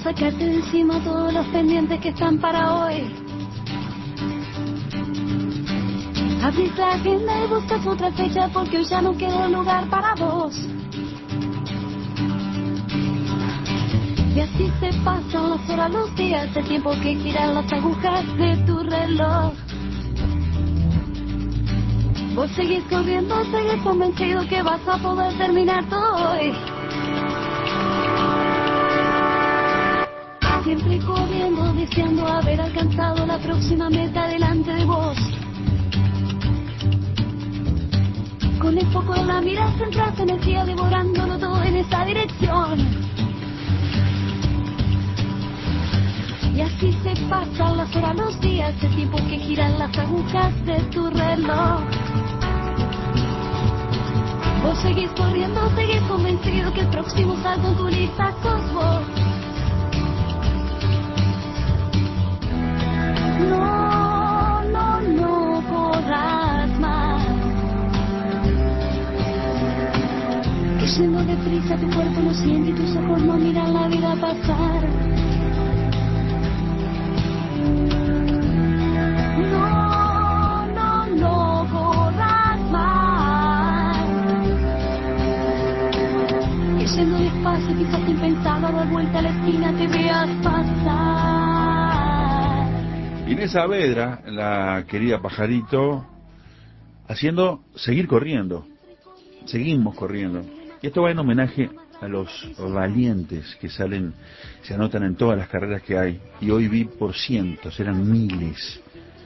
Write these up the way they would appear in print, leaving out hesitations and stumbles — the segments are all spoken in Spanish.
sacarte de encima todos los pendientes que están para hoy. Abrís la agenda y buscas otra fecha porque hoy ya no quedó lugar para vos. Y así se pasan las horas, los días, el tiempo que giran las agujas de tu reloj. Vos seguís corriendo, seguís convencido que vas a poder terminar todo hoy. Siempre corriendo, deseando haber alcanzado la próxima meta delante de vos. Con el foco en la mira centrada, energía devorándolo todo en esa dirección. Y así se pasan las horas, los días, el tiempo que giran las agujas de tu reloj. Vos seguís corriendo, seguís convencido que el próximo salto en tu lista sos vos. No, no, no corras más. Que yendo deprisa tu cuerpo lo siente y tus ojos no miran la vida pasar. No, no, no corras más. Que yendo despacio, quizás sin pensar, a dar vuelta a la esquina te veas pasar. Inés Saavedra, la querida Pajarito, haciendo Seguir Corriendo. Seguimos corriendo. Y esto va en homenaje a los valientes que salen, se anotan en todas las carreras que hay. Y hoy vi por cientos, eran miles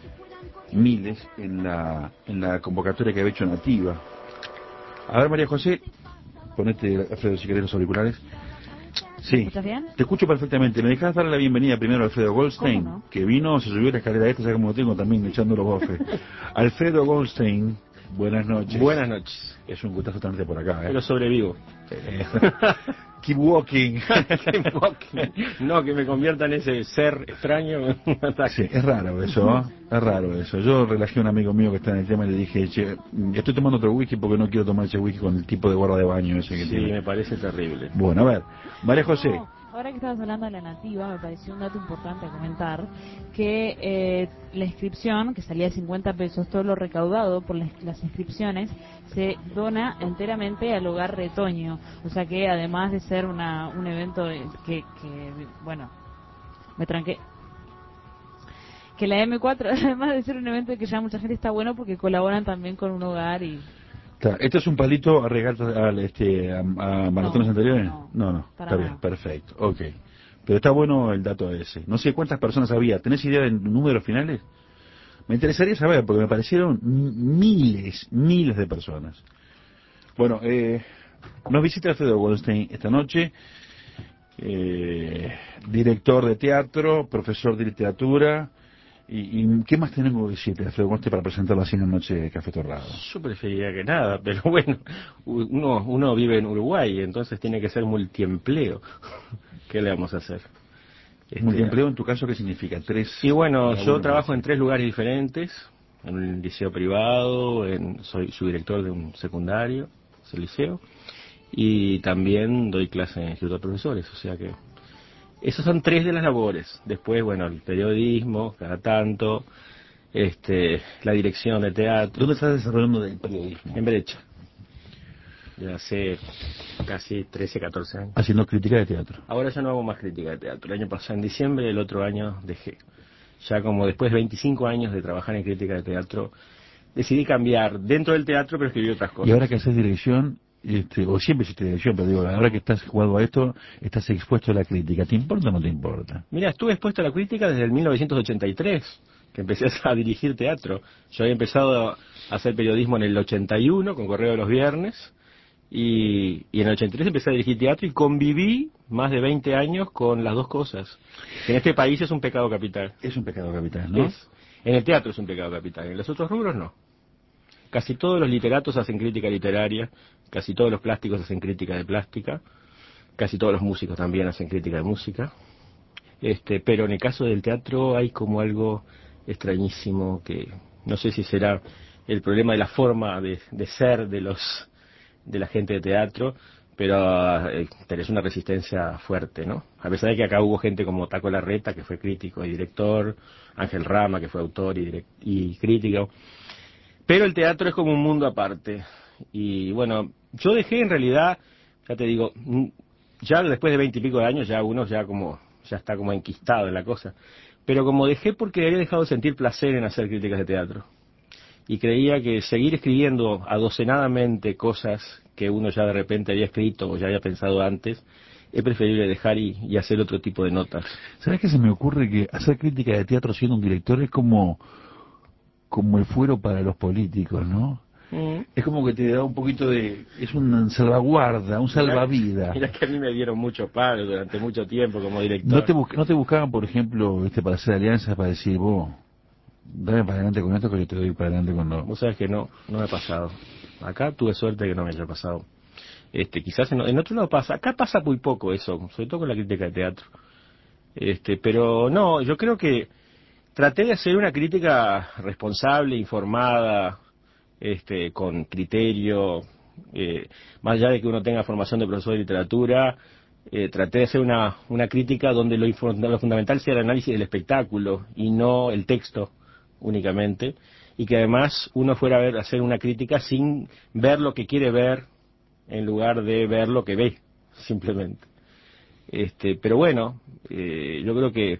en la convocatoria que había hecho Nativa. A ver, María José, ponete, Alfredo, si querés, los auriculares. Sí, ¿Me escuchas bien? te escucho perfectamente. ¿Me dejás darle la bienvenida primero a Alfredo Goldstein? ¿Cómo no? Que vino, se subió a la escalera esta, ya como lo tengo también echando los bofes. Alfredo Goldstein, buenas noches. Buenas noches. Es un gustazo tenerte por acá, Pero sobrevivo. Keep walking. Keep walking. No, que me convierta en ese ser extraño. Sí, es raro eso, ¿eh? Es raro eso. Yo relajé a un amigo mío que está en el tema y le dije, che, estoy tomando otro whisky porque no quiero tomar ese whisky con el tipo de guarda de baño ese que tiene. Sí, me parece terrible. Bueno, a ver, María José. No, ahora que estabas hablando de la Nativa, me pareció un dato importante a comentar, que la inscripción, que salía de 50 pesos, todo lo recaudado por las inscripciones, se dona enteramente al Hogar Retoño. O sea que además de ser un evento que bueno, me tranqué. Que la M4, además de ser un evento que ya mucha gente, está bueno porque colaboran también con un hogar y... ¿Esto es un palito a regatas a maratones anteriores? No, para está bien, nada. perfecto, ok. Pero está bueno el dato ese. No sé cuántas personas había. ¿Tenés idea de números finales? Me interesaría saber, porque me parecieron miles de personas. Bueno, nos visita Alfredo Goldstein esta noche, director de teatro, profesor de literatura. ¿Y qué más tenemos que decirte, Alfredo Goldstein, para presentarlo así en la noche de Café Torrado? Yo preferiría que nada, pero bueno, uno vive en Uruguay, entonces tiene que ser multiempleo. ¿Qué le vamos a hacer? Multiempleo, en tu caso, ¿qué significa? Y bueno, yo trabajo en 3 lugares diferentes, en un liceo privado, soy subdirector de un secundario, es el liceo, y también doy clase en el Instituto de Profesores, o sea que esas son 3 de las labores. Después, bueno, el periodismo, cada tanto, la dirección de teatro. ¿Dónde estás desarrollando el periodismo? En Brecha. Ya hace casi 13, 14 años. Haciendo crítica de teatro. Ahora ya no hago más crítica de teatro. El año pasado, en diciembre, el otro año dejé. Ya como después de 25 años de trabajar en crítica de teatro, decidí cambiar dentro del teatro, pero escribir otras cosas. Y ahora que haces dirección, o siempre hiciste dirección, pero digo, ahora que estás jugando a esto, estás expuesto a la crítica. ¿Te importa o no te importa? Mira, estuve expuesto a la crítica desde el 1983, que empecé a dirigir teatro. Yo había empezado a hacer periodismo en el 81, con Correo de los Viernes, y en el 83 empecé a dirigir teatro y conviví más de 20 años con las dos cosas. Que en este país es un pecado capital. Es un pecado capital, ¿no? En el teatro es un pecado capital, en los otros rubros no. Casi todos los literatos hacen crítica literaria, casi todos los plásticos hacen crítica de plástica, casi todos los músicos también hacen crítica de música. Pero en el caso del teatro hay como algo extrañísimo que no sé si será el problema de la forma de ser de la gente de teatro, pero tenés una resistencia fuerte, ¿no? A pesar de que acá hubo gente como Taco Larreta, que fue crítico y director, Ángel Rama, que fue autor y crítico, pero el teatro es como un mundo aparte. Y bueno, yo dejé en realidad, ya te digo, ya después de 20 y pico de años ya uno ya está como enquistado en la cosa, pero como dejé porque había dejado de sentir placer en hacer críticas de teatro. Y creía que seguir escribiendo adocenadamente cosas que uno ya de repente había escrito o ya había pensado antes, es preferible dejar y hacer otro tipo de notas. ¿Sabes qué se me ocurre? Que hacer crítica de teatro siendo un director es como el fuero para los políticos, ¿no? Es como que te da un poquito de... es una salvaguarda, un salvavidas. Mira que a mí me dieron mucho palo durante mucho tiempo como director. ¿No te buscaban, por ejemplo, para hacer alianzas, para decir, vos, dame para adelante con esto que yo te doy para adelante con lo... Vos sabés que no me ha pasado. Acá tuve suerte que no me haya pasado. Quizás en otro lado pasa. Acá pasa muy poco eso, sobre todo con la crítica de teatro. Pero no, yo creo que traté de hacer una crítica responsable, informada, con criterio, más allá de que uno tenga formación de profesor de literatura, traté de hacer una crítica donde lo fundamental sea el análisis del espectáculo y no el texto únicamente, y que además uno fuera a hacer una crítica sin ver lo que quiere ver en lugar de ver lo que ve, simplemente. Pero bueno, yo creo que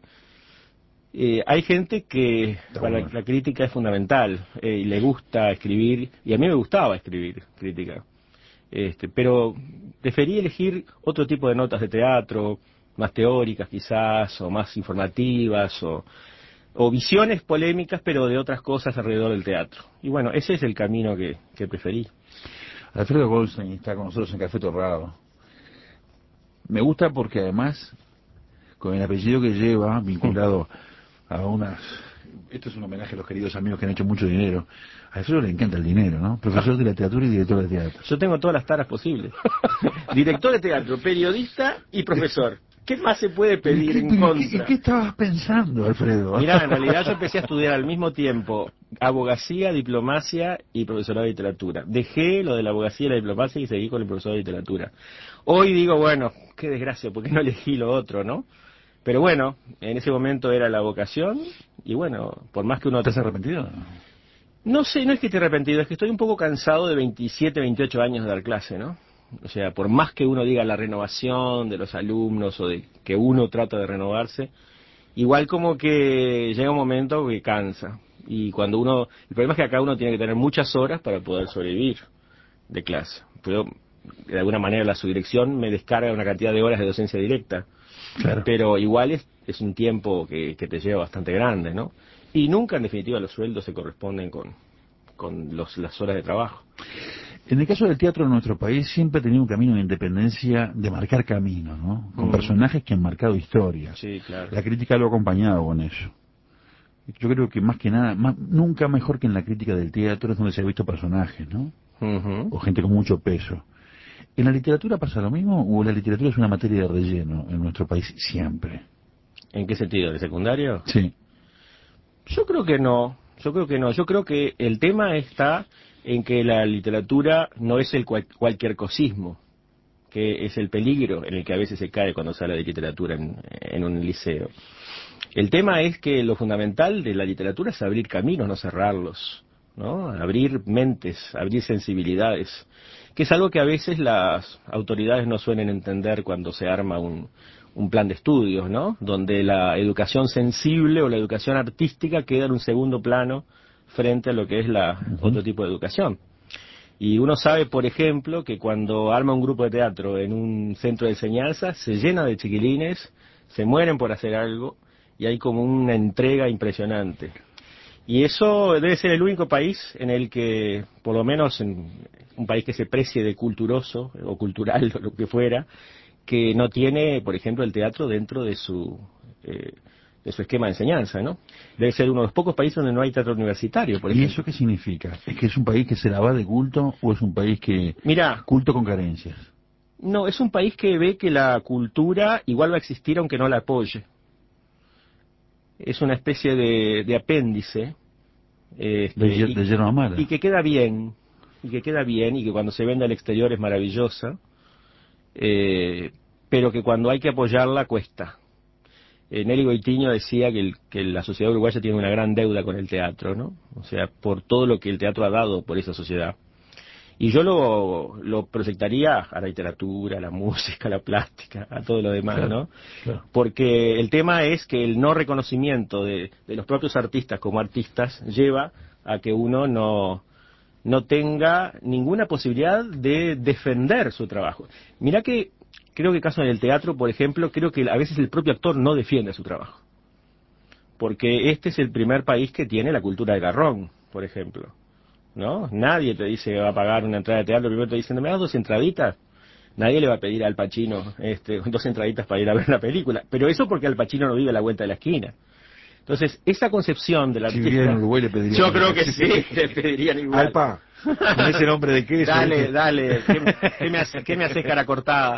hay gente que para la crítica es fundamental y le gusta escribir, y a mí me gustaba escribir crítica, pero preferí elegir otro tipo de notas de teatro, más teóricas quizás, o más informativas, o visiones polémicas, pero de otras cosas alrededor del teatro. Y bueno, ese es el camino que preferí. Alfredo Goldstein está con nosotros en Café Torrado. Me gusta porque además, con el apellido que lleva, vinculado a unas... Esto es un homenaje a los queridos amigos que han hecho mucho dinero. A Alfredo le encanta el dinero, ¿no? Profesor de literatura y director de teatro. Yo tengo todas las taras posibles. Director de teatro, periodista y profesor. ¿Qué más se puede pedir en contra? ¿Y qué estabas pensando, Alfredo? Mirá, en realidad yo empecé a estudiar al mismo tiempo abogacía, diplomacia y profesorado de literatura. Dejé lo de la abogacía y la diplomacia y seguí con el profesorado de literatura. Hoy digo, bueno, qué desgracia, ¿por qué no elegí lo otro, no? Pero bueno, en ese momento era la vocación y bueno, por más que uno... ¿Estás arrepentido? No sé, no es que esté arrepentido, es que estoy un poco cansado de 27, 28 años de dar clase, ¿no? O sea, por más que uno diga la renovación de los alumnos o de que uno trata de renovarse, igual como que llega un momento que cansa. Y cuando uno... El problema es que acá uno tiene que tener muchas horas para poder sobrevivir de clase. Pero de alguna manera la subdirección me descarga una cantidad de horas de docencia directa. Claro. Pero igual es un tiempo que te lleva bastante grande, ¿no? Y nunca, en definitiva, los sueldos se corresponden con las horas de trabajo. En el caso del teatro en nuestro país siempre ha tenido un camino de independencia, de marcar camino, ¿no? Con personajes que han marcado historias. Sí, claro. La crítica lo ha acompañado con eso. Yo creo que más que nada, nunca mejor que en la crítica del teatro es donde se ha visto personajes, ¿no? O gente con mucho peso. ¿En la literatura pasa lo mismo o la literatura es una materia de relleno en nuestro país siempre? ¿En qué sentido? ¿De secundario? Sí. Yo creo que no. Yo creo que el tema está en que la literatura no es el cualquier cosismo, que es el peligro en el que a veces se cae cuando se habla de literatura en un liceo. El tema es que lo fundamental de la literatura es abrir caminos, no cerrarlos, ¿no? Abrir mentes, abrir sensibilidades, que es algo que a veces las autoridades no suelen entender cuando se arma un plan de estudios, ¿no? Donde la educación sensible o la educación artística queda en un segundo plano frente a lo que es otro tipo de educación. Y uno sabe, por ejemplo, que cuando arma un grupo de teatro en un centro de enseñanza, se llena de chiquilines, se mueren por hacer algo, y hay como una entrega impresionante. Y eso debe ser el único país en el que, por lo menos en un país que se precie de culturoso o cultural o lo que fuera, que no tiene, por ejemplo, el teatro dentro de su esquema de enseñanza, ¿no? Debe ser uno de los pocos países donde no hay teatro universitario, por ejemplo. ¿Y eso qué significa? ¿Es que es un país que se la va de culto o es un país que... Mirá, culto con carencias? No, es un país que ve que la cultura igual va a existir aunque no la apoye. Es una especie de apéndice. De yerba mala. Y que queda bien, y que cuando se vende al exterior es maravillosa, pero que cuando hay que apoyarla cuesta. Nelly Goitiño decía que la sociedad uruguaya tiene una gran deuda con el teatro, ¿no? O sea, por todo lo que el teatro ha dado por esa sociedad. Y yo lo proyectaría a la literatura, a la música, a la plástica, a todo lo demás, claro, ¿no? Claro. Porque el tema es que el no reconocimiento de los propios artistas como artistas lleva a que uno no tenga ninguna posibilidad de defender su trabajo. Mirá que creo que el caso del teatro, por ejemplo, creo que a veces el propio actor no defiende su trabajo. Porque este es el primer país que tiene la cultura del garrón, por ejemplo, ¿no? Nadie te dice que va a pagar una entrada de teatro, primero te dicen, ¿me das 2 entraditas? Nadie le va a pedir al Pacino 2 entraditas para ir a ver una película. Pero eso porque Al Pacino no vive a la vuelta de la esquina. Entonces, esa concepción del artista... Si viviera en Uruguay le pediría... Yo creo que sí, le pedirían igual. Alpa, con ese nombre de queso. Dale, ¿qué me haces cara cortada?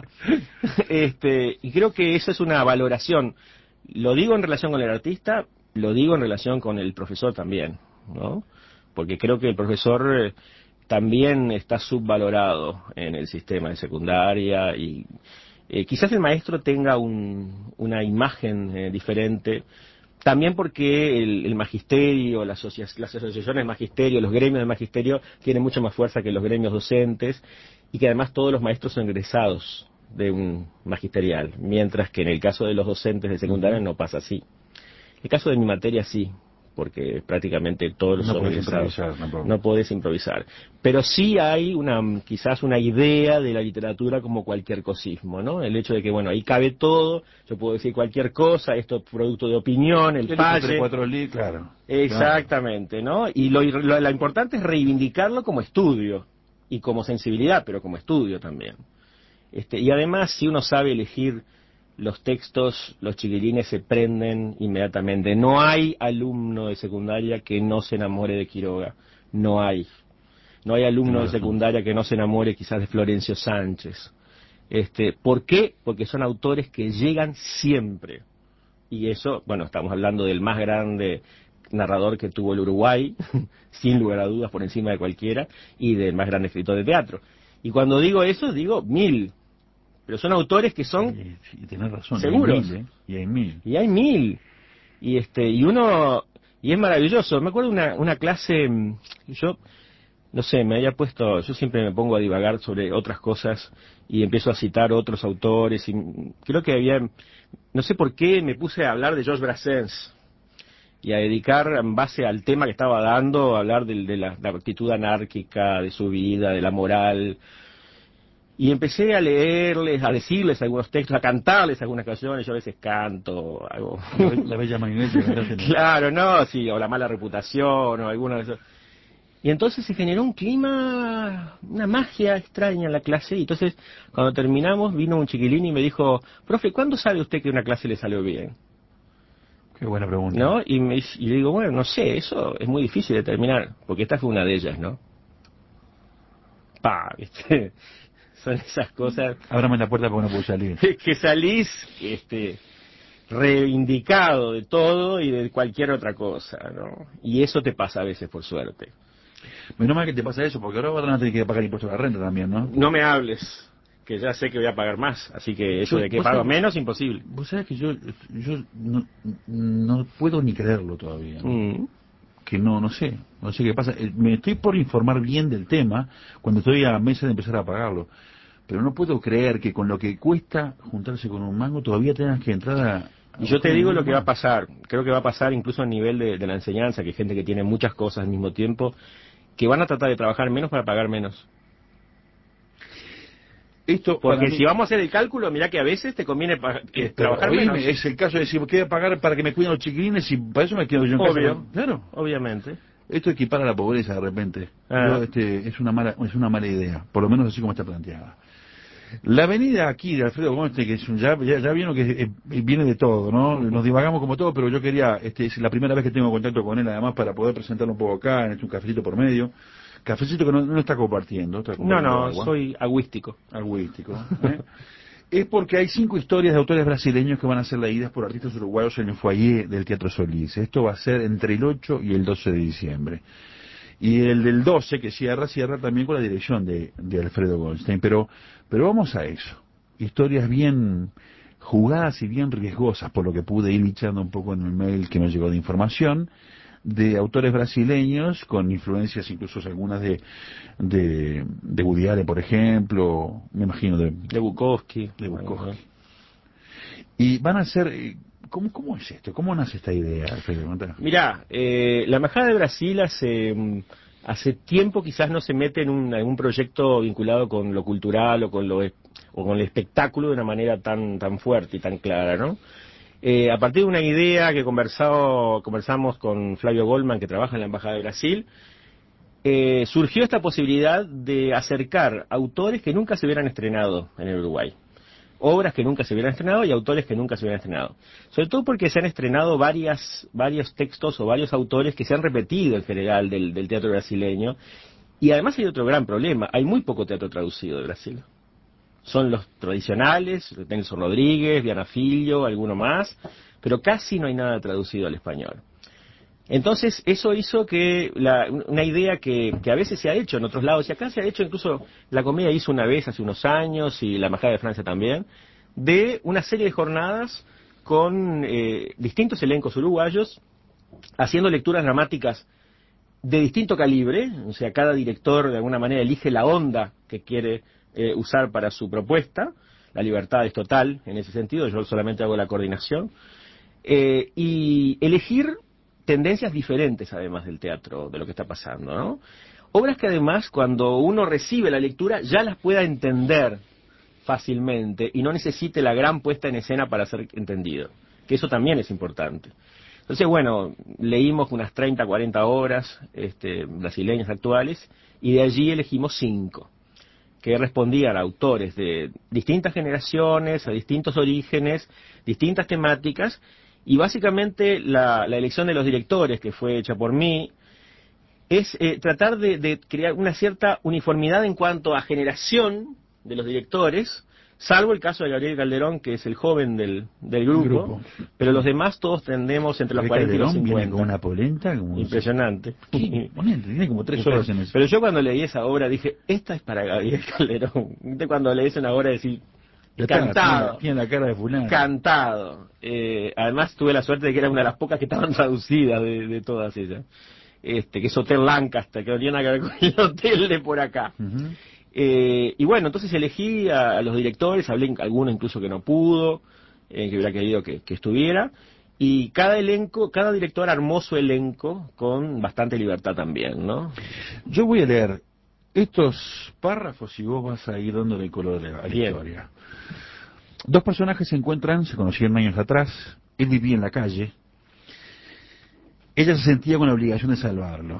Y creo que eso es una valoración. Lo digo en relación con el artista, lo digo en relación con el profesor también, ¿no? Porque creo que el profesor también está subvalorado en el sistema de secundaria y quizás el maestro tenga una imagen diferente. También porque el magisterio, las asociaciones de magisterio, los gremios de magisterio tienen mucha más fuerza que los gremios docentes y que además todos los maestros son egresados de un magisterial, mientras que en el caso de los docentes de secundaria no pasa así. En el caso de mi materia sí, porque prácticamente todos son egresados. No podés improvisar. Pero sí hay quizás una idea de la literatura como cualquier cosismo, ¿no? El hecho de que, bueno, ahí cabe todo, yo puedo decir cualquier cosa, esto es producto de opinión, el palle. Claro. Exactamente, ¿no? Y lo importante es reivindicarlo como estudio y como sensibilidad, pero como estudio también. Y además, si uno sabe elegir los textos, los chiquilines se prenden inmediatamente. No hay alumno de secundaria que no se enamore de Quiroga. No hay. No hay alumno de secundaria que no se enamore quizás de Florencio Sánchez. ¿Por qué? Porque son autores que llegan siempre. Y eso, bueno, estamos hablando del más grande narrador que tuvo el Uruguay, sin lugar a dudas, por encima de cualquiera, y del más grande escritor de teatro. Y cuando digo eso, digo 1000. Pero son autores que son y tenés razón, seguros. Y hay 1000. Y hay 1000. Y es maravilloso. Me acuerdo una clase, yo no sé, yo siempre me pongo a divagar sobre otras cosas y empiezo a citar otros autores y creo que no sé por qué me puse a hablar de Georges Brassens y a dedicar en base al tema que estaba dando, a hablar de la actitud anárquica, de su vida, de la moral. Y empecé a leerles, a decirles algunos textos, a cantarles algunas canciones. Yo a veces canto, algo. La bella marioneta. Claro, no, sí, o la mala reputación, o alguno de esos. Y entonces se generó un clima, una magia extraña en la clase. Y entonces, cuando terminamos, vino un chiquilín y me dijo, profe, ¿cuándo sabe usted que una clase le salió bien? Qué buena pregunta. ¿No? Y le digo, bueno, no sé, eso es muy difícil de determinar, porque esta fue una de ellas, ¿no? ¿Viste? Son esas cosas. Ábrame la puerta porque no puedo salir. Que salís reivindicado de todo y de cualquier otra cosa, ¿no? Y eso te pasa a veces, por suerte. Menos mal que te pasa eso, porque ahora van a tener que pagar impuestos a la renta también, ¿no? No me hables, que ya sé que voy a pagar más, así que eso de que pago menos, imposible. Vos sabés que yo no puedo ni creerlo todavía, ¿no? Que no sé qué pasa. Me estoy por informar bien del tema cuando estoy a meses de empezar a pagarlo. Pero no puedo creer que con lo que cuesta juntarse con un mango todavía tengas que entrar a... Y yo te digo lo que va a pasar. Creo que va a pasar incluso a nivel de la enseñanza, que hay gente que tiene muchas cosas al mismo tiempo, que van a tratar de trabajar menos para pagar menos. Porque si vamos a hacer el cálculo, mirá que a veces te conviene trabajar menos. Es el caso de decir, ¿qué voy a pagar para que me cuiden los chiquilines y para eso me quedo yo en casa? Claro. Obviamente. Esto equipara la pobreza de repente. Es una mala idea, por lo menos así como está planteada. La avenida aquí de Alfredo Gómez, que es ya vieron que viene de todo, ¿no? Nos divagamos como todo, pero yo quería, es la primera vez que tengo contacto con él, además, para poder presentarlo un poco acá, en un cafecito por medio. Cafecito que no está compartiendo. No, soy agüístico. Es porque hay 5 historias de autores brasileños que van a ser leídas por artistas uruguayos en el foyer del Teatro Solís. Esto va a ser entre el 8 y el 12 de diciembre. Y el del 12, que cierra también con la dirección de Alfredo Goldstein. Pero vamos a eso. historias bien jugadas y bien riesgosas, por lo que pude ir bichando un poco en el mail que me llegó de información, de autores brasileños con influencias incluso algunas de Woody Allen, por ejemplo, me imagino De Bukowski. de Bukowski. Y van a ser, ¿cómo es esto? ¿Cómo nace esta idea, Alfredo? Mirá, la Embajada de Brasil hace tiempo quizás no se mete en algún proyecto vinculado con lo cultural o con el espectáculo de una manera tan fuerte y tan clara, ¿no? A partir de una idea que conversamos con Flavio Goldman, que trabaja en la Embajada de Brasil, surgió esta posibilidad de acercar autores que nunca se hubieran estrenado en el Uruguay. Obras que nunca se hubieran estrenado y autores que nunca se hubieran estrenado. Sobre todo porque se han estrenado varios textos o varios autores que se han repetido en general del teatro brasileño. Y además hay otro gran problema, hay muy poco teatro traducido de Brasil. Son los tradicionales, Nelson Rodríguez, Diana Filho, alguno más, pero casi no hay nada traducido al español. Entonces, eso hizo que una idea que a veces se ha hecho en otros lados, y acá se ha hecho incluso, la Comedia hizo una vez hace unos años, y la Embajada de Francia también, de una serie de jornadas con distintos elencos uruguayos, haciendo lecturas dramáticas de distinto calibre, o sea, cada director de alguna manera elige la onda que quiere usar para su propuesta, la libertad es total en ese sentido, yo solamente hago la coordinación, y elegir tendencias diferentes además del teatro, de lo que está pasando, ¿no? Obras que además cuando uno recibe la lectura ya las pueda entender fácilmente y no necesite la gran puesta en escena para ser entendido, que eso también es importante. Entonces, bueno, leímos unas 30, 40 obras brasileñas actuales y de allí elegimos 5 que respondían a autores de distintas generaciones, a distintos orígenes, distintas temáticas, y básicamente la elección de los directores, que fue hecha por mí, es tratar de crear una cierta uniformidad en cuanto a generación de los directores, salvo el caso de Gabriel Calderón, que es el joven del grupo, pero los demás todos tendemos entre los 40 y los 50. Viene con una polenta como impresionante. Imponente, tiene como 3 horas en eso. Pero yo cuando leí esa obra dije, esta es para Gabriel Calderón. ¿Viste? Cuando lees una obra decís, cantado. Tiene la cara de fulano. Cantado. Además tuve la suerte de que era una de las pocas que estaban traducidas de todas ellas. Que es Hotel Lancaster, que no tiene nada que ver con el hotel de por acá. Uh-huh. Y bueno, entonces elegí a los directores, hablé alguno incluso que no pudo, que hubiera querido que estuviera, y cada director armó su elenco con bastante libertad también, ¿no? Yo voy a leer estos párrafos y vos vas a ir dándole color a la historia. 2 personajes se encuentran, se conocieron años atrás, él vivía en la calle, ella se sentía con la obligación de salvarlo.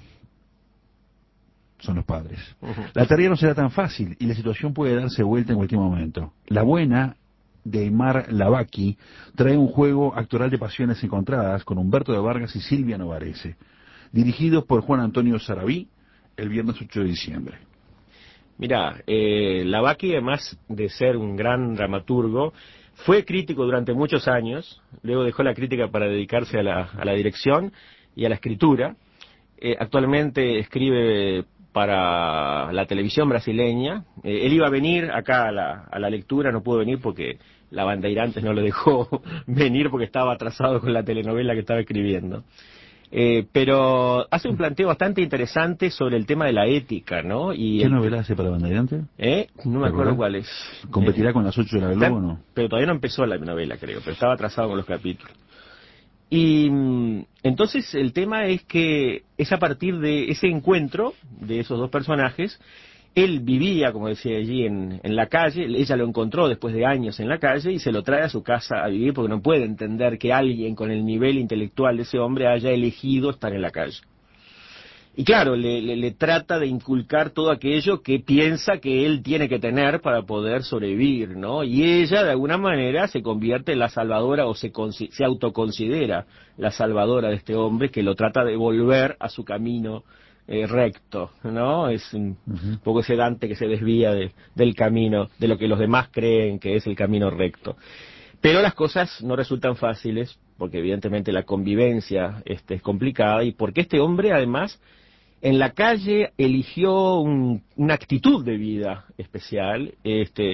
Son los padres. Uh-huh. La tarea no será tan fácil y la situación puede darse vuelta en cualquier momento. La buena, de Aymar Lavaki, trae un juego actoral de pasiones encontradas con Humberto de Vargas y Silvia Novarese, dirigidos por Juan Antonio Sarabí, el viernes 8 de diciembre. Mirá, Lavaki, además de ser un gran dramaturgo, fue crítico durante muchos años, luego dejó la crítica para dedicarse a la dirección y a la escritura. Actualmente escribe para la televisión brasileña. Él iba a venir acá a la lectura, no pudo venir porque la Bandeirantes no lo dejó venir porque estaba atrasado con la telenovela que estaba escribiendo. Pero hace un planteo bastante interesante sobre el tema de la ética, ¿no? ¿Qué novela hace para Bandeirantes? No me acuerdo cuál es. ¿Competirá con las 8 de la Globo o no? Pero todavía no empezó la novela, creo, pero estaba atrasado con los capítulos. Y entonces el tema es que es a partir de ese encuentro de esos 2 personajes. Él vivía, como decía allí, en la calle, ella lo encontró después de años en la calle y se lo trae a su casa a vivir porque no puede entender que alguien con el nivel intelectual de ese hombre haya elegido estar en la calle. Y claro, le trata de inculcar todo aquello que piensa que él tiene que tener para poder sobrevivir, ¿no? Y ella, de alguna manera, se convierte en la salvadora o se autoconsidera la salvadora de este hombre que lo trata de volver a su camino recto, ¿no? Es un poco ese Dante que se desvía del camino, de lo que los demás creen que es el camino recto. Pero las cosas no resultan fáciles, porque evidentemente la convivencia es complicada, y porque este hombre, además, en la calle eligió una actitud de vida especial,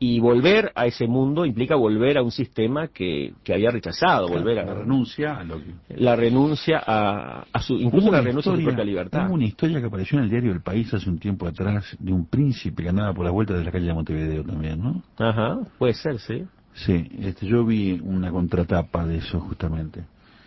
Y volver a ese mundo implica volver a un sistema que había rechazado, Claro, volver a la renuncia a lo que... la renuncia a su, incluso la renuncia a su propia libertad. Hubo una historia que apareció en el diario El País hace un tiempo atrás de un príncipe que andaba por las vueltas de la calle de Montevideo también, ¿no? Ajá, puede ser, sí. Sí, yo vi una contratapa de eso justamente.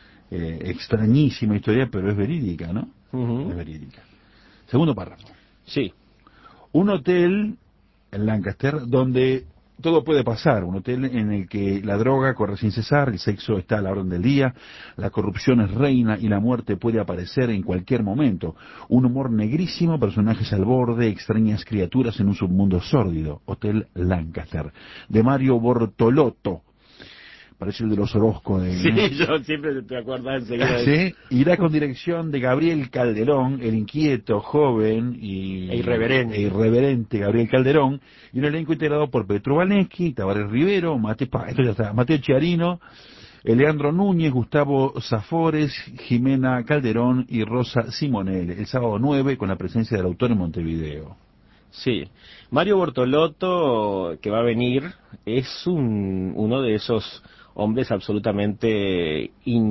Extrañísima historia, pero es verídica, ¿no? Ujú. Es verídica. Segundo párrafo. Sí. Un hotel en Lancaster donde todo puede pasar, un hotel en el que la droga corre sin cesar, el sexo está a la orden del día, la corrupción es reina y la muerte puede aparecer en cualquier momento. Un humor negrísimo, personajes al borde, extrañas criaturas en un submundo sórdido. Hotel Lancaster, de Mario Bortolotto. Parece el de los Orozco. Sí, yo siempre te acuerdas enseguida de ¿Sí? Irá con dirección de Gabriel Calderón, el inquieto, joven E irreverente. Gabriel Calderón, y un elenco integrado por Petro Vaneschi, Tabaré Rivero, Mateo Chiarino, Leandro Núñez, Gustavo Zafores, Jimena Calderón y Rosa Simonel, el sábado 9 con la presencia del autor en Montevideo. Sí. Mario Bortolotto, que va a venir, es uno de esos hombres absolutamente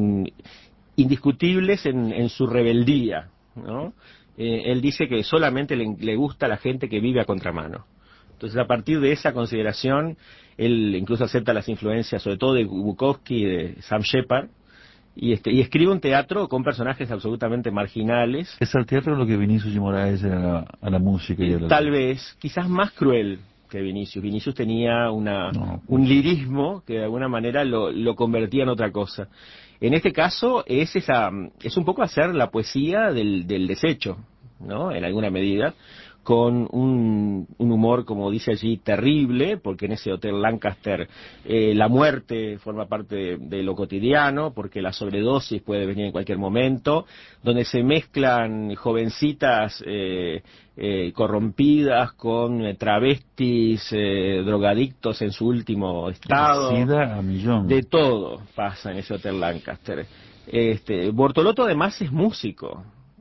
indiscutibles en su rebeldía, ¿no? Él dice que solamente le gusta a la gente que vive a contramano. Entonces, a partir de esa consideración, él incluso acepta las influencias, sobre todo de Bukowski y de Sam Shepard, y escribe un teatro con personajes absolutamente marginales. ¿Es al teatro lo que Vinicius y Moraes era a la música y a la... Tal vez, quizás más cruel que Vinicius. Vinicius tenía un lirismo que de alguna manera lo convertía en otra cosa. En este caso es un poco hacer la poesía del desecho, ¿no? En alguna medida, con un humor, como dice allí, terrible, porque en ese hotel Lancaster la muerte forma parte de lo cotidiano, porque la sobredosis puede venir en cualquier momento, donde se mezclan jovencitas corrompidas con travestis, drogadictos en su último estado. SIDA a millón. De todo pasa en ese hotel Lancaster. Bortolotto además es músico.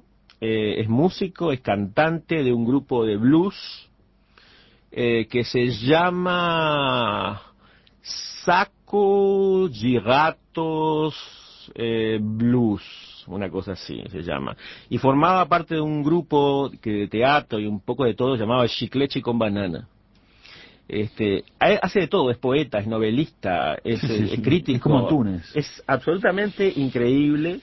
Es cantante de un grupo de blues que se llama Sacco Giratos Blues, una cosa así se llama. Y formaba parte de un grupo de teatro y un poco de todo, llamado Chicleche con Banana. Hace de todo, es poeta, es novelista, es crítico. Es como Antunes. Es absolutamente increíble.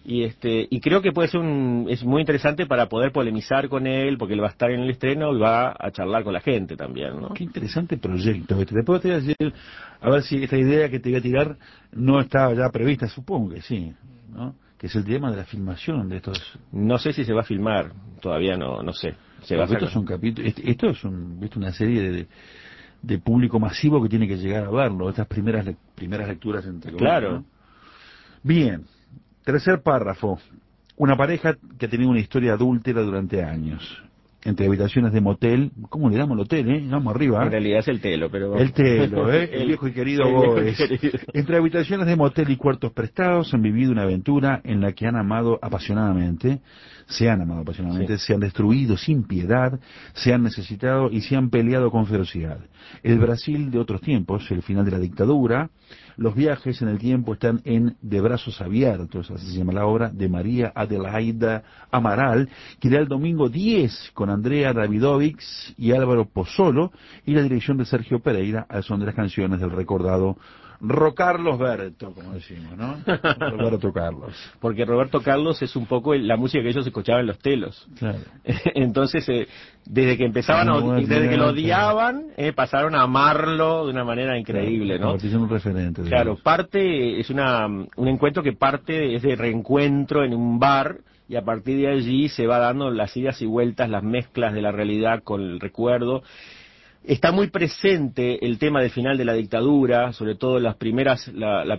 Y creo que es muy interesante para poder polemizar con él, porque él va a estar en el estreno y va a charlar con la gente también, ¿no? Qué interesante proyecto. Después te voy a decir, a ver si esta idea que te voy a tirar no estaba ya prevista, supongo que sí, ¿no? Que es el tema de la filmación de estos... No sé si se va a filmar, todavía no sé. Esto es un capítulo, esto es una serie de público masivo que tiene que llegar a verlo, estas primeras lecturas entre comillas, claro, ¿no? Bien. Tercer párrafo. Una pareja que ha tenido una historia adúltera durante años. Entre habitaciones de motel. ¿Cómo le damos el hotel, Vamos arriba. En realidad es el telo, pero... El telo, El viejo y querido Boes. Entre habitaciones de motel y cuartos prestados han vivido una aventura en la que se han amado apasionadamente, sí. Se han destruido sin piedad, se han necesitado y se han peleado con ferocidad. El Brasil de otros tiempos, el final de la dictadura, los viajes en el tiempo están en De brazos abiertos, así se llama la obra, de María Adelaida Amaral, que da el domingo 10 con Andrea Davidovich y Álvaro Pozzolo, y la dirección de Sergio Pereira, al son de las canciones del recordado Rocarlos Berto, como decimos, ¿no? Roberto Carlos. Porque Roberto Carlos es un poco la música que ellos escuchaban en los telos. Claro. Entonces, desde que empezaban, desde que lo odiaban, pasaron a amarlo de una manera increíble, ¿no? Convertirse en un referente. Claro, es un encuentro que parte es de reencuentro en un bar, y a partir de allí se va dando las idas y vueltas, las mezclas de la realidad con el recuerdo. Está muy presente el tema del final de la dictadura, sobre todo las primeras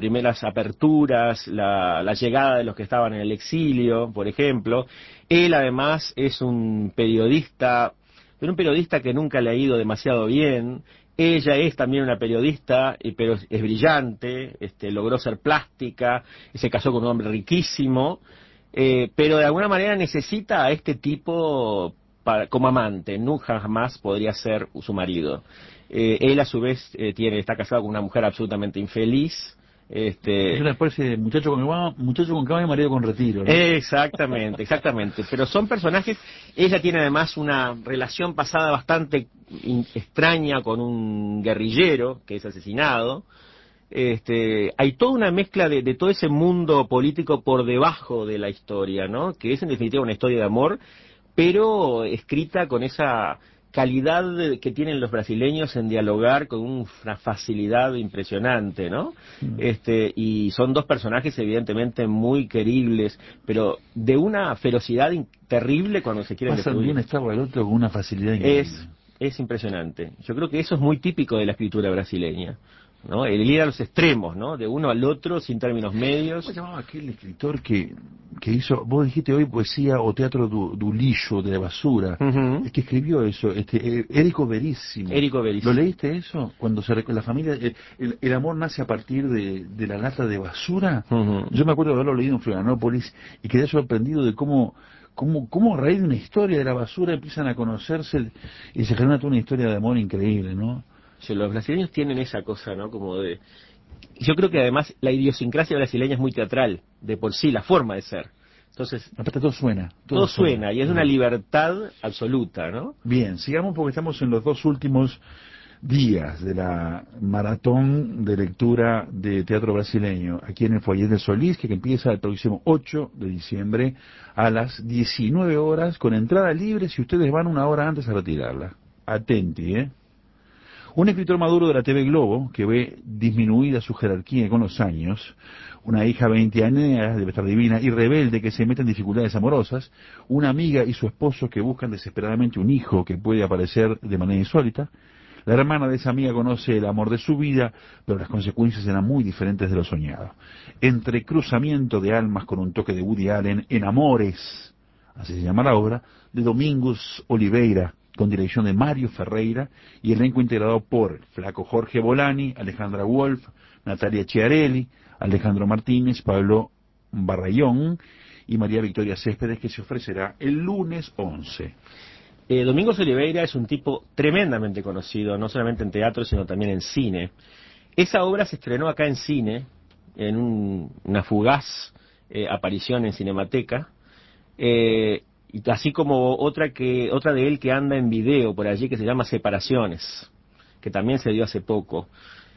aperturas, la llegada de los que estaban en el exilio, por ejemplo. Él además es un periodista, pero un periodista que nunca le ha ido demasiado bien. Ella es también una periodista, pero es brillante, logró ser plástica, se casó con un hombre riquísimo, pero de alguna manera necesita a este tipo como amante, nunca jamás podría ser su marido. Él a su vez está casado con una mujer absolutamente infeliz. Es una especie de muchacho con cama y marido con retiro, ¿no? Exactamente, exactamente. Pero son personajes. Ella tiene además una relación pasada bastante extraña con un guerrillero que es asesinado. Hay toda una mezcla de todo ese mundo político por debajo de la historia, ¿no? Que es en definitiva una historia de amor, pero escrita con esa calidad que tienen los brasileños en dialogar con una facilidad impresionante, ¿no? Y son dos personajes evidentemente muy queribles, pero de una ferocidad terrible cuando se quieren Pasan de destruir. un estado al otro con una facilidad increíble. Es impresionante. Yo creo que eso es muy típico de la escritura brasileña, ¿no? El ir a los extremos, ¿no? De uno al otro sin términos medios. ¿Cómo se llamaba aquel escritor que hizo, vos dijiste hoy, poesía o teatro du lixo, de la basura? Uh-huh. Es que escribió eso, Érico Veríssimo. Érico Veríssimo. ¿Lo leíste eso? Cuando la familia, el amor nace a partir de la lata de basura. Uh-huh. Yo me acuerdo de haberlo leído en Florianópolis y quedé sorprendido de cómo a raíz de una historia de la basura empiezan a conocerse y se genera toda una historia de amor increíble, ¿no? Sí, los brasileños tienen esa cosa, ¿no? Como de... Yo creo que además la idiosincrasia brasileña es muy teatral, de por sí, la forma de ser. Entonces... Aparte todo suena. Todo suena, y es una libertad absoluta, ¿no? Bien, sigamos porque estamos en los 2 últimos días de la maratón de lectura de teatro brasileño, aquí en el Foyer del Solís, que empieza el próximo 8 de diciembre a las 19 horas, con entrada libre si ustedes van 1 hora antes a retirarla. Atenti, ¿eh? Un escritor maduro de la TV Globo, que ve disminuida su jerarquía con los años, una hija 20 años, debe estar divina, y rebelde que se mete en dificultades amorosas, una amiga y su esposo que buscan desesperadamente un hijo que puede aparecer de manera insólita. La hermana de esa amiga conoce el amor de su vida, pero las consecuencias eran muy diferentes de lo soñado. Entre cruzamiento de almas con un toque de Woody Allen, en Amores, así se llama la obra, de Domingos Oliveira, con dirección de Mario Ferreira, y elenco integrado por Flaco Jorge Bolani, Alejandra Wolf, Natalia Chiarelli, Alejandro Martínez, Pablo Barrayón y María Victoria Céspedes, que se ofrecerá el lunes 11. Domingos Oliveira es un tipo tremendamente conocido, no solamente en teatro, sino también en cine. Esa obra se estrenó acá en cine, en una fugaz aparición en Cinemateca, y así como otra de él que anda en video por allí, que se llama Separaciones, que también se dio hace poco.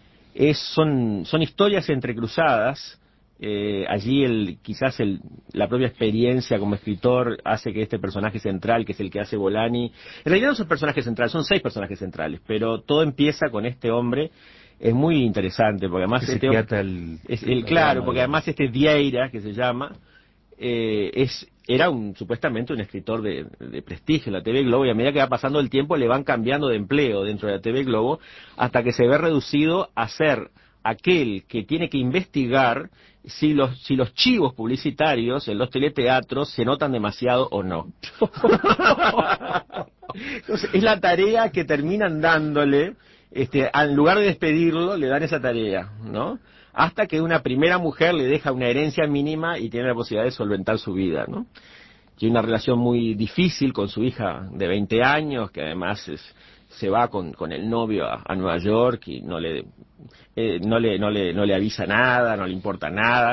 Son historias entrecruzadas. Allí quizás la propia experiencia como escritor hace que este personaje central, que es el que hace Bolani, en realidad no son personajes centrales, son 6 personajes centrales, pero todo empieza con este hombre. Es muy interesante porque además porque además Vieira, que se llama, era supuestamente un escritor de prestigio en la TV Globo, y a medida que va pasando el tiempo le van cambiando de empleo dentro de la TV Globo hasta que se ve reducido a ser aquel que tiene que investigar si los chivos publicitarios en los teleteatros se notan demasiado o no. Entonces, es la tarea que terminan dándole, en lugar de despedirlo, le dan esa tarea, ¿no? Hasta que una primera mujer le deja una herencia mínima y tiene la posibilidad de solventar su vida, ¿no? Tiene una relación muy difícil con su hija de 20 años, que además se va con el novio a Nueva York y no le avisa nada, no le importa nada.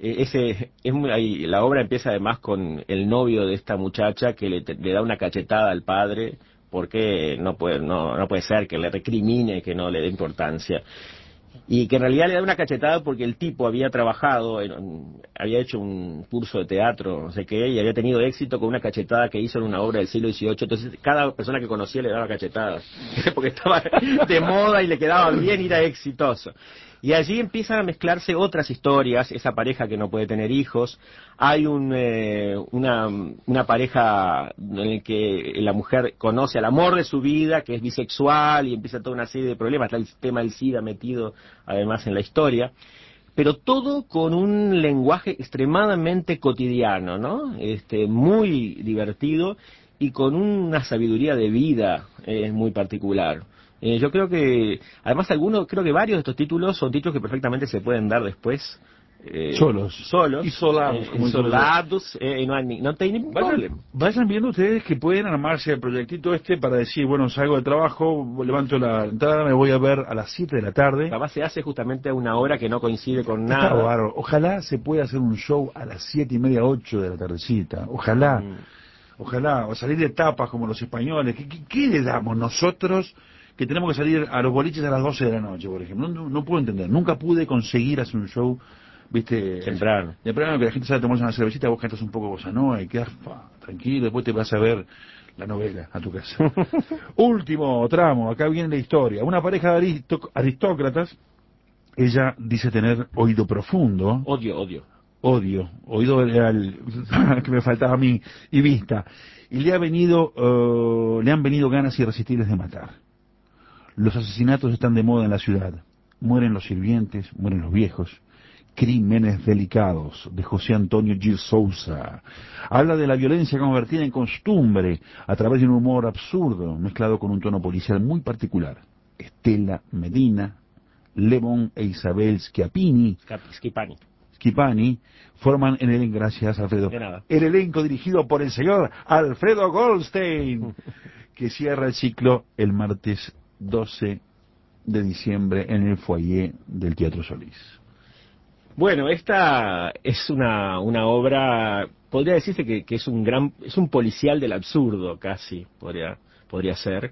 La obra empieza además con el novio de esta muchacha que le da una cachetada al padre porque no puede ser que le recrimine que no le dé importancia. Y que en realidad le da una cachetada porque el tipo había trabajado, había hecho un curso de teatro, no sé qué, y había tenido éxito con una cachetada que hizo en una obra del siglo XVIII. Entonces cada persona que conocía le daba cachetadas, porque estaba de moda y le quedaba bien y era exitoso. Y allí empiezan a mezclarse otras historias, esa pareja que no puede tener hijos. Hay una pareja en la que la mujer conoce al amor de su vida, que es bisexual, y empieza toda una serie de problemas. Está el tema del SIDA metido además en la historia. Pero todo con un lenguaje extremadamente cotidiano, ¿no? Muy divertido y con una sabiduría de vida muy particular. Yo creo que, además creo que varios de estos títulos son títulos que perfectamente se pueden dar después solos, isolados, isolados, no tem ningún problema. Vayan viendo ustedes que pueden armarse el proyectito para decir, bueno, salgo de trabajo, levanto la entrada, me voy a ver a las 7 de la tarde. Capaz se hace justamente a una hora que no coincide con Está nada. bárbaro. Ojalá se pueda hacer un show a las 7:30, 8 de la tardecita. Ojalá, o salir de tapas como los españoles. ¿Qué le damos nosotros que tenemos que salir a los boliches a las 12 de la noche, por ejemplo? No puedo entender. Nunca pude conseguir hacer un show, temprano, que la gente sabe tomarse una cervecita, vos cantas un poco bossa nova y quedas tranquilo, después te vas a ver la novela a tu casa. Último tramo, acá viene la historia. Una pareja de aristócratas, ella dice tener oído profundo. Oído era el que me faltaba a mí, y vista. Y le han venido ganas irresistibles de matar. Los asesinatos están de moda en la ciudad. Mueren los sirvientes, mueren los viejos. Crímenes delicados, de José Antonio Gil Sousa. Habla de la violencia convertida en costumbre a través de un humor absurdo, mezclado con un tono policial muy particular. Estela Medina, Levon e Isabel Schipani forman gracias Alfredo, el elenco dirigido por el señor Alfredo Goldstein, que cierra el ciclo el martes 12 de diciembre en el foyer del Teatro Solís. Bueno, esta es una obra, podría decirse que es un policial del absurdo, casi, podría ser,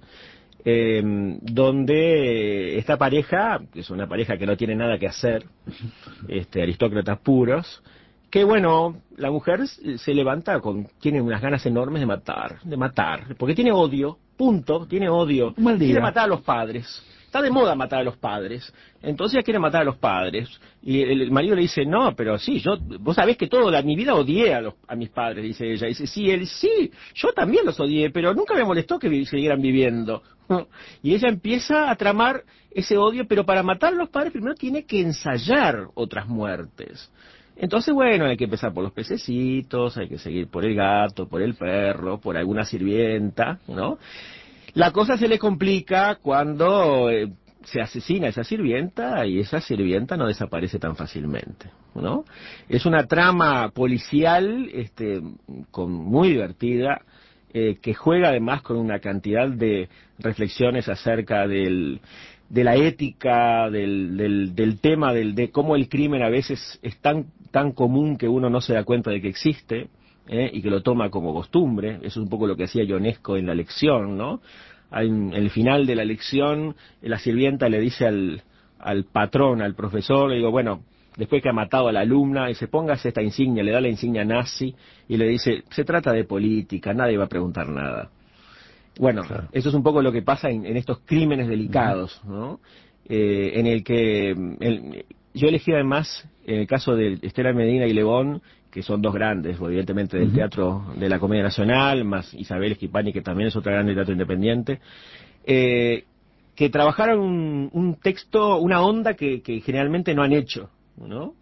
donde esta pareja, que es una pareja que no tiene nada que hacer, aristócratas puros, que bueno, la mujer se levanta tiene unas ganas enormes de matar, porque tiene odio, tiene odio, quiere matar a los padres. Está de moda matar a los padres, entonces ella quiere matar a los padres, y el marido le dice, no, pero sí, vos sabés que mi vida odié a mis padres, dice ella, dice, sí, yo también los odié, pero nunca me molestó que siguieran viviendo, y ella empieza a tramar ese odio, pero para matar a los padres primero tiene que ensayar otras muertes. Entonces, bueno, hay que empezar por los pececitos, hay que seguir por el gato, por el perro, por alguna sirvienta, ¿no? La cosa se le complica cuando se asesina a esa sirvienta y esa sirvienta no desaparece tan fácilmente, ¿no? Es una trama policial muy divertida, que juega además con una cantidad de reflexiones acerca de la ética, del tema, de cómo el crimen a veces es tan común que uno no se da cuenta de que existe, y que lo toma como costumbre. Eso es un poco lo que hacía Ionesco en La Lección, ¿no? En el final de La Lección, la sirvienta le dice al patrón, al profesor, le digo, bueno, después que ha matado a la alumna, dice, póngase esta insignia, le da la insignia nazi, y le dice, se trata de política, nadie va a preguntar nada. Bueno, claro. Eso es un poco lo que pasa en estos crímenes delicados, ¿no? En el que yo elegí además, en el caso de Estela Medina y Levon, que son dos grandes, evidentemente, del teatro de la Comedia Nacional, más Isabel Schipani, que también es otra grande teatro independiente, que trabajaron un texto, una onda que generalmente no han hecho, ¿no?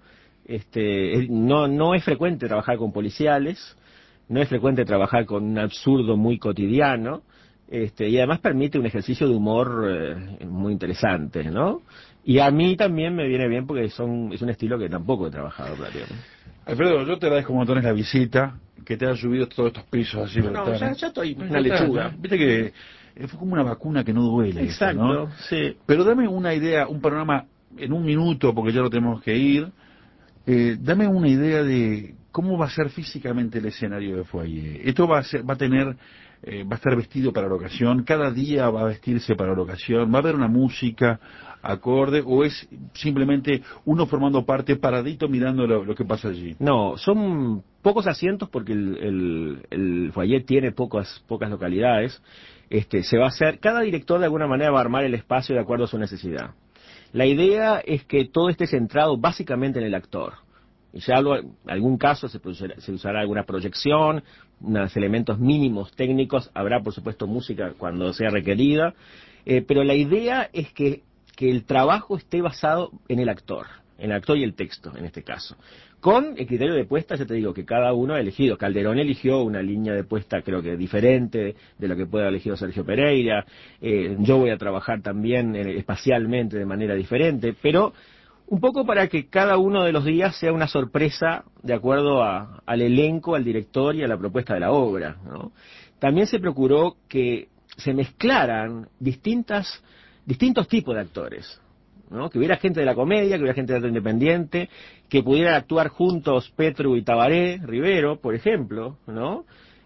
No es frecuente trabajar con policiales, no es frecuente trabajar con un absurdo muy cotidiano, y además permite un ejercicio de humor muy interesante, ¿no? Y a mí también me viene bien porque es un estilo que tampoco he trabajado prácticamente. Alfredo, yo te agradezco montones la visita, que te hayas subido todos estos pisos así. No, ya estoy una lechuga. Viste que fue como una vacuna que no duele. Exacto, ¿no? Sí. Pero dame una idea, un panorama en un minuto, porque ya lo tenemos que ir. Dame una idea de cómo va a ser físicamente el escenario de Foyer. Esto va a estar vestido para la ocasión, cada día va a vestirse para la ocasión, va a haber una música acorde, o es simplemente uno formando parte paradito mirando lo que pasa allí. No, son pocos asientos porque el Foyer tiene pocas localidades. Se va a hacer, cada director de alguna manera va a armar el espacio de acuerdo a su necesidad. La idea es que todo esté centrado básicamente en el actor. Y ya en algún caso se usará alguna proyección, unos elementos mínimos técnicos, habrá por supuesto música cuando sea requerida, pero la idea es que el trabajo esté basado en el actor y el texto en este caso. Con el criterio de puesta, ya te digo que cada uno ha elegido. Calderón eligió una línea de puesta creo que diferente de lo que puede haber elegido Sergio Pereira. Yo voy a trabajar también espacialmente de manera diferente, pero un poco para que cada uno de los días sea una sorpresa de acuerdo al elenco, al director y a la propuesta de la obra, ¿no? También se procuró que se mezclaran distintos tipos de actores, ¿no? Que hubiera gente de la comedia, que hubiera gente de teatro independiente, que pudieran actuar juntos Petru y Tabaré Rivero, por ejemplo, ¿no?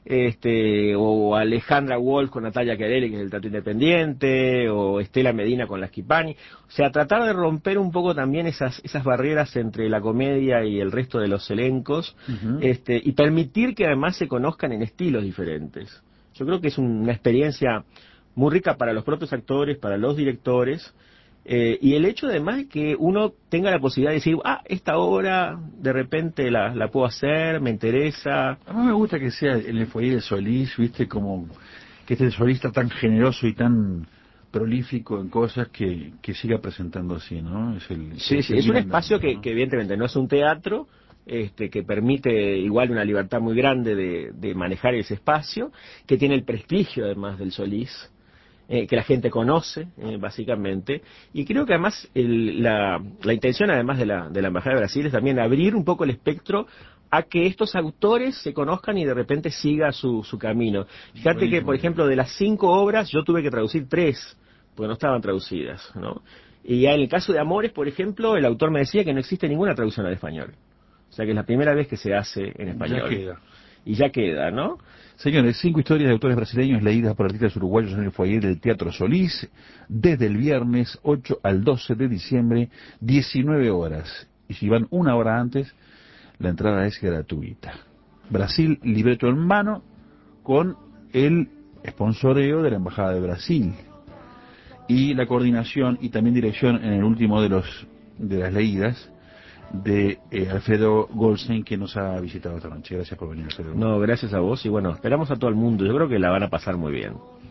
O Alejandra Wolf con Natalia Querelli, que es del teatro independiente, o Estela Medina con la Schipani. O sea, tratar de romper un poco también esas barreras entre la comedia y el resto de los elencos, y permitir que además se conozcan en estilos diferentes. Yo creo que es una experiencia muy rica para los propios actores, para los directores, y el hecho además de que uno tenga la posibilidad de decir, esta obra de repente la puedo hacer, me interesa. A mí me gusta que sea en el foyer de Solís, viste, como que este solista tan generoso y tan prolífico en cosas que siga presentando así, ¿no? Sí, es un espacio que evidentemente no es un teatro, que permite igual una libertad muy grande de manejar ese espacio, que tiene el prestigio además del Solís, que la gente conoce, básicamente, y creo que además la intención además de la Embajada de Brasil es también abrir un poco el espectro a que estos autores se conozcan y de repente siga su camino. Fíjate que, por ejemplo, de las 5 obras yo tuve que traducir 3, porque no estaban traducidas, ¿no? Y ya en el caso de Amores, por ejemplo, el autor me decía que no existe ninguna traducción al español. O sea que es la primera vez que se hace en español. Ya queda. Y ya queda, ¿no? Señores, 5 historias de autores brasileños leídas por artistas uruguayos en el foyer del Teatro Solís, desde el viernes 8 al 12 de diciembre, 19 horas. Y si van 1 hora antes, la entrada es gratuita. Brasil, libreto en mano, con el sponsoreo de la Embajada de Brasil. Y la coordinación y también dirección en el último de las leídas de Alfredo Goldstein, que nos ha visitado esta noche. Gracias por venir, Alfredo. No, gracias a vos y bueno, esperamos a todo el mundo. Yo creo que la van a pasar muy bien.